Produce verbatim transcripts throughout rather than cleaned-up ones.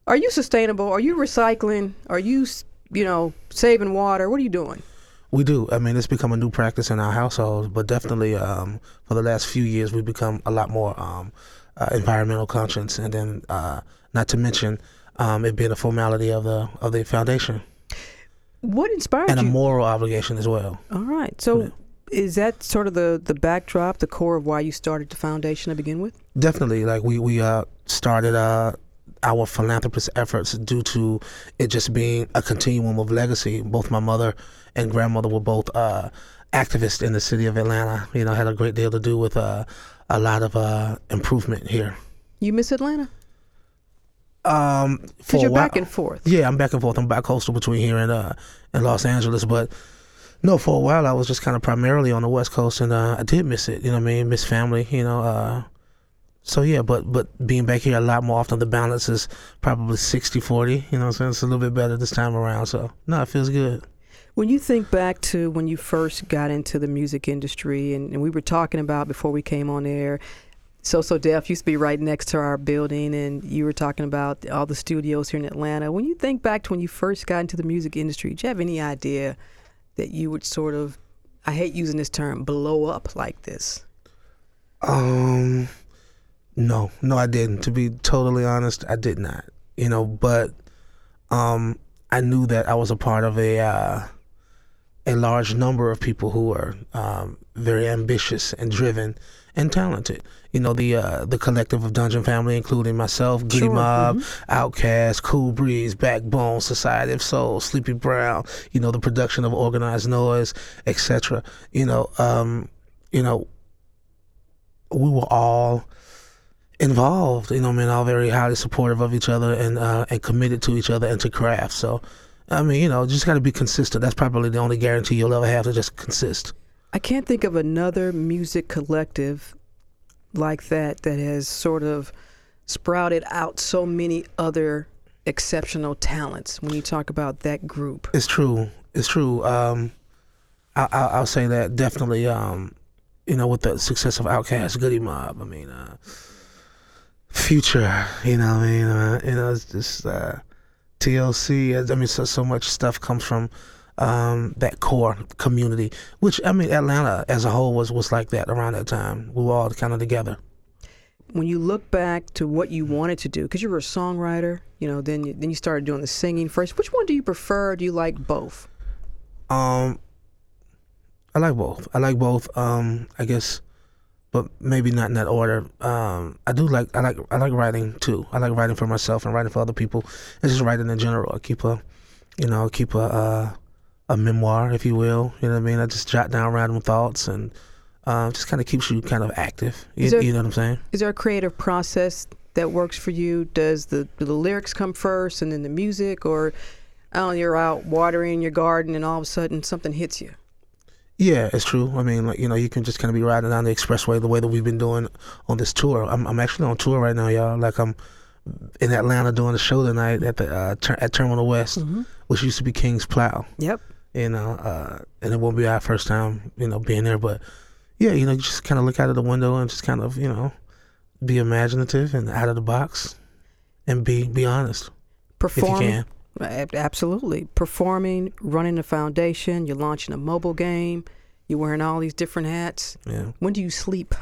Are you sustainable? Are you recycling? Are you, you know, saving water? What are you doing? We do. I mean, it's become a new practice in our household, but definitely um, for the last few years, we've become a lot more um, uh, environmental conscious, and then uh, not to mention um, it being a formality of the of the foundation. What inspired and you? And a moral obligation as well. All right. So is that sort of the, the backdrop, the core of why you started the foundation to begin with? Definitely. Like we, we uh, started uh, our philanthropist efforts due to it just being a continuum of legacy. Both my mother and grandmother were both uh, activists in the city of Atlanta. You know, had a great deal to do with uh, a lot of uh, improvement here. You miss Atlanta? Um, Because you're back and forth. Yeah, I'm back and forth. I'm bi-coastal between here and uh, and Los Angeles. But no, for a while I was just kind of primarily on the West Coast, and uh, I did miss it. You know what I mean? Miss family. You know. Uh, so yeah, but but being back here a lot more often, the balance is probably sixty forty. You know what I'm saying? It's a little bit better this time around. So no, it feels good. When you think back to when you first got into the music industry, and, and we were talking about before we came on air, So So Def used to be right next to our building, and you were talking about all the studios here in Atlanta. When you think back to when you first got into the music industry, did you have any idea that you would sort of, I hate using this term, blow up like this? Um, no, no, I didn't. To be totally honest, I did not. You know, but um, I knew that I was a part of a uh, a large number of people who were um, very ambitious and driven and talented. You know, the uh, the collective of Dungeon Family, including myself, Goody Sure. Mob, Mm-hmm. Outkast, Cool Breeze, Backbone, Society of Soul, Sleepy Brown, you know, the production of Organized Noise, et cetera. You know, um, you know, we were all involved, you know, I mean, all very highly supportive of each other and uh, and committed to each other and to craft. So, I mean, you know, just got to be consistent. That's probably the only guarantee you'll ever have, to just consist. I can't think of another music collective like that that has sort of sprouted out so many other exceptional talents when you talk about that group. It's true. It's true. Um, I, I, I'll say that definitely, um, you know, with the success of Outkast, Goody Mob, I mean, uh, Future, you know what I mean? Uh, you know, it's just uh, T L C. I mean, so, so much stuff comes from um, that core community, which, I mean, Atlanta as a whole was, was like that around that time. We were all kind of together. When you look back to what you wanted to do, because you were a songwriter, you know, then you, then you started doing the singing first. Which one do you prefer? Do you like both? Um, I like both. I like both. Um, I guess, but maybe not in that order. Um, I do like I like I like writing too. I like writing for myself and writing for other people, and just writing in general. I keep a, you know, keep a uh, a memoir, if you will. You know what I mean? I just jot down random thoughts, and uh, just kind of keeps you kind of active. You, there, you know what I'm saying? Is there a creative process that works for you? Does the do the lyrics come first and then the music, or oh, you're out watering your garden and all of a sudden something hits you? Yeah, it's true. I mean, like, you know, you can just kind of be riding down the expressway the way that we've been doing on this tour. I'm, I'm actually on tour right now, y'all. Like, I'm in Atlanta doing a show tonight at the uh, ter- at Terminal West, Mm-hmm. which used to be King's Plow. Yep. You know, uh, and it won't be our first time, you know, being there. But yeah, you know, just kind of look out of the window and just kind of, you know, be imaginative and out of the box, and be be honest. Performing. If you can. Absolutely. Performing, running a foundation, you're launching a mobile game, you're wearing all these different hats. Yeah. When do you sleep?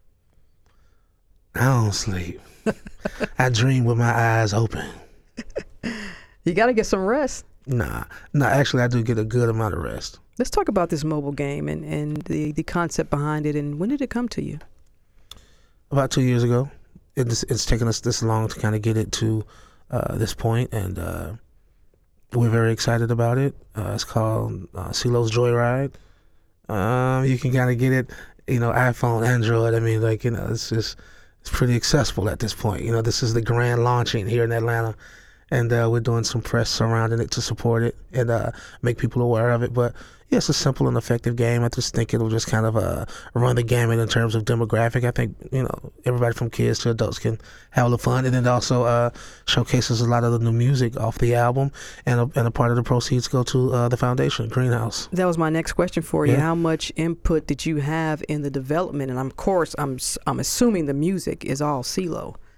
I don't sleep. I dream with my eyes open. You got to get some rest. Nah, nah. Actually, I do get a good amount of rest. Let's talk about this mobile game and, and the, the concept behind it, and when did it come to you? About two years ago. It's, it's taken us this long to kind of get it to uh, this point, and uh, we're very excited about it. Uh, it's called uh, CeeLo's Joyride. Um, you can kind of get it, you know, iPhone, Android. I mean, like, you know, it's just, it's pretty accessible at this point. You know, this is the grand launching here in Atlanta, and uh, we're doing some press surrounding it to support it and uh, make people aware of it. But yeah, it's a simple and effective game. I just think it'll just kind of uh, run the gamut in terms of demographic. I think, you know, everybody from kids to adults can have a little fun, and it also uh, showcases a lot of the new music off the album, and a, and a part of the proceeds go to uh, the foundation, Greenhouse. That was my next question for you. Yeah. How much input did you have in the development? And of course, I'm I'm assuming the music is all CeeLo.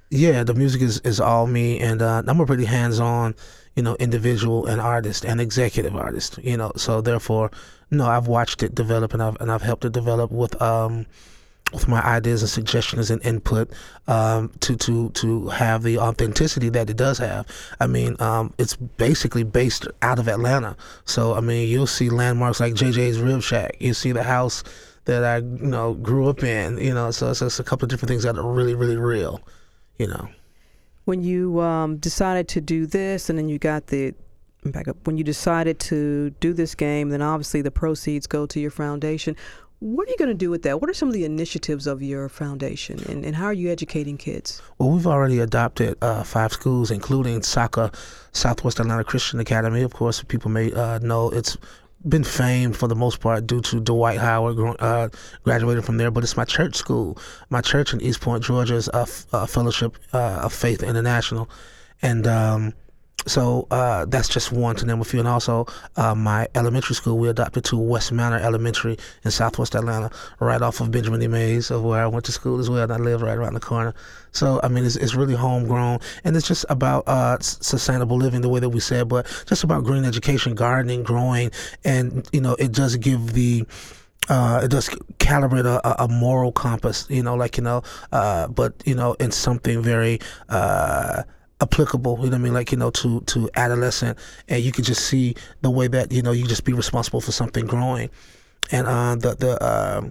Yeah, the music is, is all me, and uh, I'm a pretty hands-on, you know, individual and artist and executive artist, you know. So therefore, no, I've watched it develop, and I've and I've helped it develop with um with my ideas and suggestions and input um, to to to have the authenticity that it does have. I mean, um, it's basically based out of Atlanta, so I mean, you'll see landmarks like J J's Rib Shack. You see the house that I you know grew up in, you know. So it's, it's a couple of different things that are really really real. You know, when you um, decided to do this, and then you got the back up. When you decided to do this game, then obviously the proceeds go to your foundation. What are you going to do with that? What are some of the initiatives of your foundation, and, and how are you educating kids? Well, we've already adopted uh, five schools, including S A C A, Southwest Atlanta Christian Academy. Of course, people may uh, know it's been famed for the most part due to Dwight Howard uh, graduated from there, but it's my church school. My church in East Point, Georgia is a, a Fellowship uh, of Faith International, and um, so uh, that's just one to name a few. And also uh, my elementary school, we adopted to West Manor Elementary in Southwest Atlanta, right off of Benjamin E. Mays, of where I went to school as well, and I live right around the corner. So, I mean, it's, it's really homegrown, and it's just about uh, sustainable living the way that we said, but just about green education, gardening, growing, and, you know, it does give the Uh, it does calibrate a, a moral compass, you know, like, you know, uh, but, you know, in something very uh, applicable, you know what I mean, like, you know, to, to adolescent, and you can just see the way that, you know, you just be responsible for something growing, and uh, the, the, uh,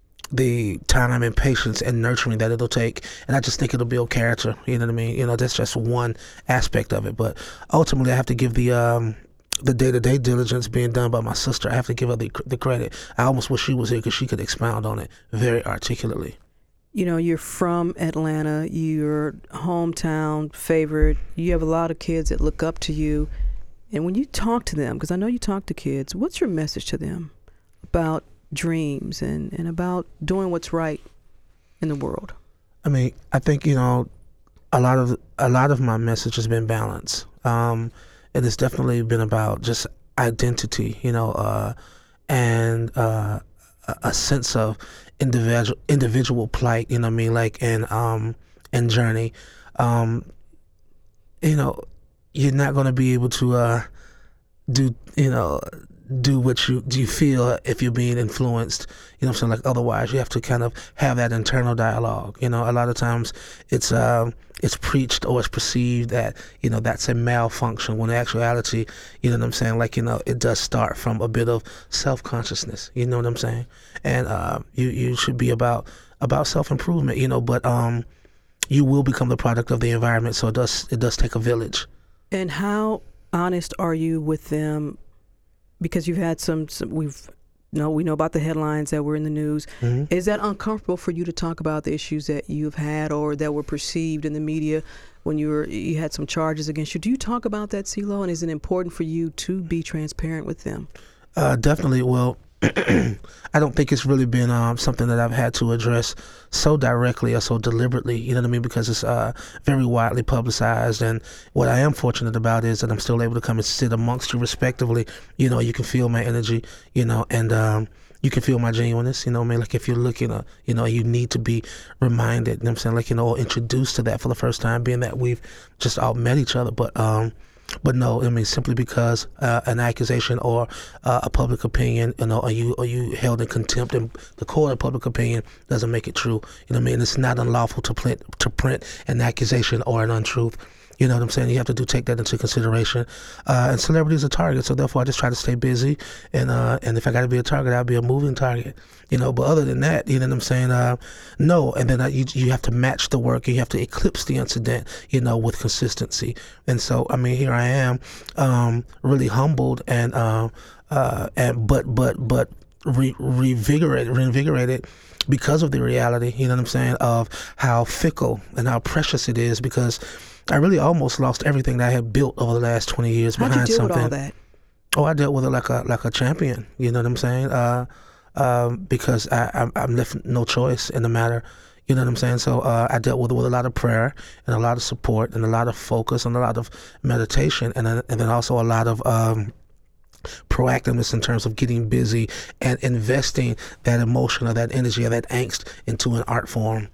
the time and patience and nurturing that it'll take. And I just think it'll build character, you know what I mean? You know, that's just one aspect of it. But ultimately, I have to give the um, the day-to-day diligence being done by my sister. I have to give her the, the credit. I almost wish she was here because she could expound on it very articulately. You know, you're from Atlanta, you're hometown favorite, you have a lot of kids that look up to you. And when you talk to them, because I know you talk to kids, what's your message to them about dreams and, and about doing what's right in the world? I mean, I think, you know, a lot of a lot of my message has been balance. Um, and it's definitely been about just identity, you know, uh, and uh, a, a sense of individual individual plight, you know what I mean, like, and um, and journey. Um, you know, you're not going to be able to uh, do, you know, do what you do you feel if you're being influenced, you know what I'm saying, like, otherwise you have to kind of have that internal dialogue. You know, a lot of times it's um it's preached or it's perceived that, you know, that's a malfunction, when in actuality, you know what I'm saying, like, you know, it does start from a bit of self-consciousness, you know what I'm saying, and uh, you you should be about about self-improvement, you know, but um you will become the product of the environment, so it does it does take a village. And how honest are you with them? Because you've had some, some we've, you know, we know about the headlines that were in the news. Mm-hmm. Is that uncomfortable for you to talk about the issues that you've had or that were perceived in the media when you were you had some charges against you? Do you talk about that, CeeLo? And is it important for you to be transparent with them? Uh, definitely. Well, I don't think it's really been um, something that I've had to address so directly or so deliberately, you know what I mean, because it's uh, very widely publicized. And what I am fortunate about is that I'm still able to come and sit amongst you respectively. You know, you can feel my energy, you know, and um, you can feel my genuineness, you know what I mean? Like, if you're looking, uh, you know, you need to be reminded, you know what I'm saying, like, you know, or introduced to that for the first time, being that we've just all met each other. But, um, But no, I mean, simply because uh, an accusation or uh, a public opinion, you know, are you are you held in contempt in the court of public opinion doesn't make it true. You know what I mean? It's not unlawful to print to print an accusation or an untruth. You know what I'm saying? You have to do take that into consideration. Uh, and celebrities are targets, so therefore I just try to stay busy. And uh, and if I got to be a target, I'll be a moving target. You know, but other than that, you know what I'm saying? Uh, no, and then uh, you you have to match the work. You have to eclipse the incident, you know, with consistency. And so, I mean, here I am, um, really humbled and uh, uh, and but but but re- revigorated, reinvigorated. Because of the reality, you know what I'm saying, of how fickle and how precious it is, because I really almost lost everything that I had built over the last twenty years How'd behind you deal something. With all that? Oh, I dealt with it like a like a champion. You know what I'm saying? Uh, um, because I, I I'm left no choice in the matter. You know what I'm saying? So uh, I dealt with it with a lot of prayer and a lot of support and a lot of focus and a lot of meditation, and then, and then also a lot of um, proactiveness in terms of getting busy and investing that emotion or that energy or that angst into an art form.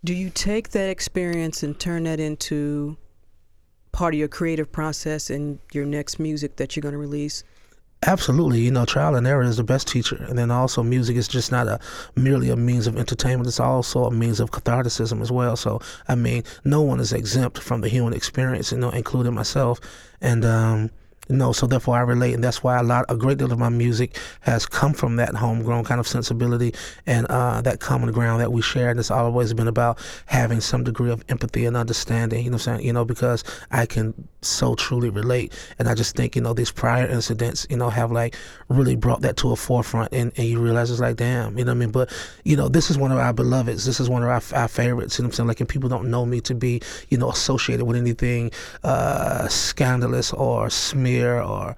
Do you take that experience and turn that into part of your creative process in your next music that you're going to release? Absolutely. You know, trial and error is the best teacher. And then also music is just not a merely a means of entertainment. It's also a means of catharticism as well. So, I mean, no one is exempt from the human experience, you know, including myself. And, um, you know, so therefore I relate, and that's why a lot, a great deal of my music has come from that homegrown kind of sensibility and uh, that common ground that we share. And it's always been about having some degree of empathy and understanding. You know what I'm saying? You know, because I can so truly relate, and I just think, you know, these prior incidents, you know, have like really brought that to a forefront, and, and you realize it's like, damn, you know what I mean? But you know, this is one of our beloveds. This is one of our, our favorites. You know what I'm saying? Like, and people don't know me to be, you know, associated with anything uh, scandalous or smear. or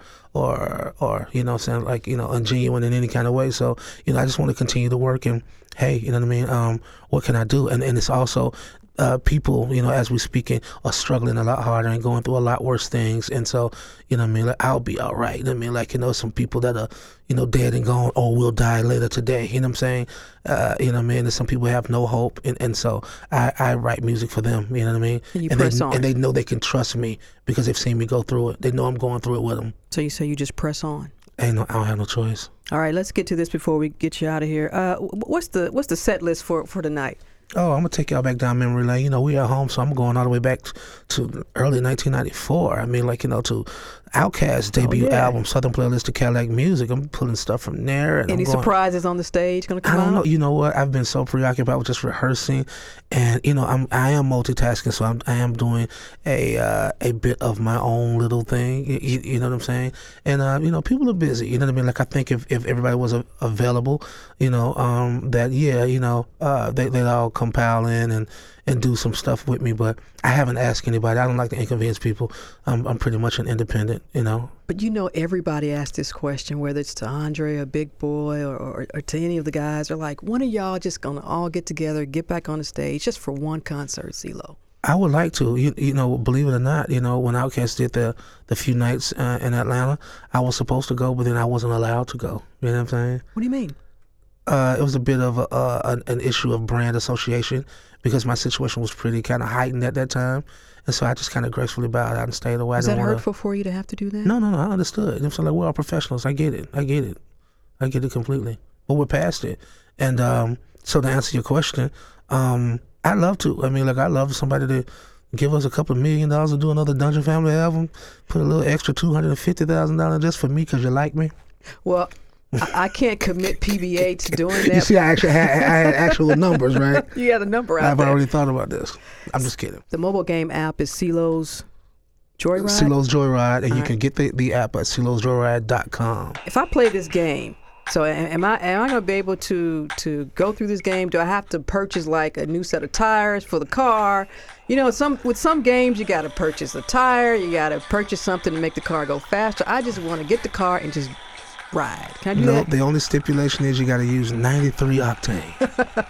or or you know what I'm saying, like, you know, ungenuine in any kind of way. So, you know, I just want to continue to work, and hey, you know what I mean, um what can I do? And and it's also uh people, you know, as we speaking, are struggling a lot harder and going through a lot worse things. And so, you know what I mean, like, I'll be all right. You know what I mean, like, you know, some people that are, you know, dead and gone, or will die later today, you know what I'm saying? Uh, you know what I mean? And some people have no hope, and, and so I, I write music for them, you know what I mean? And you and press they, on. And they know they can trust me because they've seen me go through it. They know I'm going through it with them. So you say you just press on. Ain't no, I don't have no choice. All right, let's get to this before we get you out of here. Uh, what's the what's the set list for, for tonight? Oh, I'm gonna take y'all back down memory lane. You know, we at home, so I'm going all the way back to early nineteen ninety-four. I mean, like, you know, to Outkast's debut oh, yeah. album, Southern Playlist of Cadillac Music. I'm pulling stuff from there. And Any I'm going, surprises on the stage gonna come I don't out? know. You know what? I've been so preoccupied with just rehearsing, and you know, I'm I am multitasking, so I'm I am doing a uh, a bit of my own little thing. You, you, you know what I'm saying? And uh, you know, people are busy. You know what I mean? Like, I think if, if everybody was a, available, you know, um, that yeah, you know, uh, they they'd all compile in and and do some stuff with me. But I haven't asked anybody. I don't like to inconvenience people. I'm I'm pretty much an independent, you know. But you know, everybody asks this question, whether it's to Andre or Big Boy or, or, or to any of the guys. They're like, when are y'all just gonna all get together, get back on the stage just for one concert, CeeLo? I would like to. You, you know, believe it or not, you know, when Outkast did the the few nights uh, in Atlanta, I was supposed to go, but then I wasn't allowed to go. You know what I'm saying? What do you mean? Uh, it was a bit of a, uh, an, an issue of brand association, because my situation was pretty kind of heightened at that time. And so I just kind of gracefully bowed out and stayed away. Was I that wanna... hurtful for you to have to do that? No, no, no. I understood. You know what I'm saying? Like, we're all professionals. I get it. I get it. I get it completely. But we're past it. And um, so to answer your question, um, I'd love to. I mean, like, I'd love somebody to give us a couple of million dollars to do another Dungeon Family album, put a little extra two hundred fifty thousand dollars just for me because you like me. Well, I can't commit P B A to doing that. You see, I actually had, I had actual numbers, right? You had a number out I've there. already thought about this. I'm just kidding. The mobile game app is CeeLo's Joyride? CeeLo's Joyride, and All you right. can get the, the app at ceelos joyride dot com. If I play this game, so am I am I going to be able to to go through this game? Do I have to purchase like a new set of tires for the car? You know, some with some games you got to purchase a tire, you got to purchase something to make the car go faster. I just want to get the car and just ride. Can I do No, that? the only stipulation is you got to use ninety-three octane.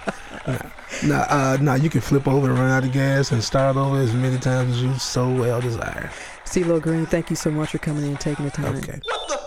Now, uh, nah, you can flip over and run out of gas and start over as many times as you so well desire. CeeLo Green, thank you so much for coming in and taking the time. Okay. What the